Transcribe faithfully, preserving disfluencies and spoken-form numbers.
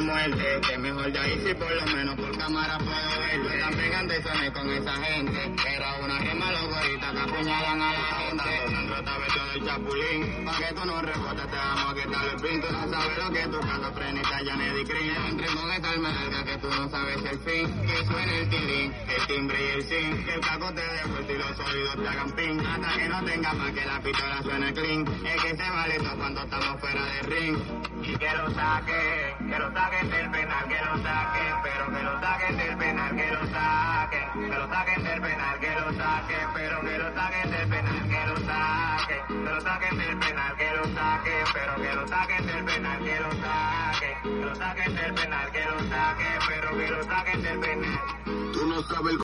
muerte. Que mejor de ahí si por lo menos por cámara puedo verlo. Están pegando y soné con esa gente. Era una gema los goritas que apuñalan a la gente. Dentro está vestido del chapulín. Pa' que tú no rebotes te vamos a quitar el pin. Tú no sabes lo que tu caso frenita ya me di crin. Entré con esta alma larga que tú no sabes el fin. Que suene el tilín, el timbre y el zinc. Que el caco te dé vuelta y los oídos te hagan ping. Hasta que no tenga más que la pistola suene clean. Es que se vale todo cuando estamos fuera del ring. Y que lo saquen, que lo saquen del penal, que lo saquen. Pero que lo saquen del penal, que lo saquen. Que lo saquen del penal, que lo saquen. Pero que lo saquen del penal, que lo saquen. Que lo saquen del penal, que lo saquen. Pero que lo saquen del penal, que lo saquen. Que lo saquen del penal, que lo saquen. Pero que lo saquen del penal. Tú no sabes el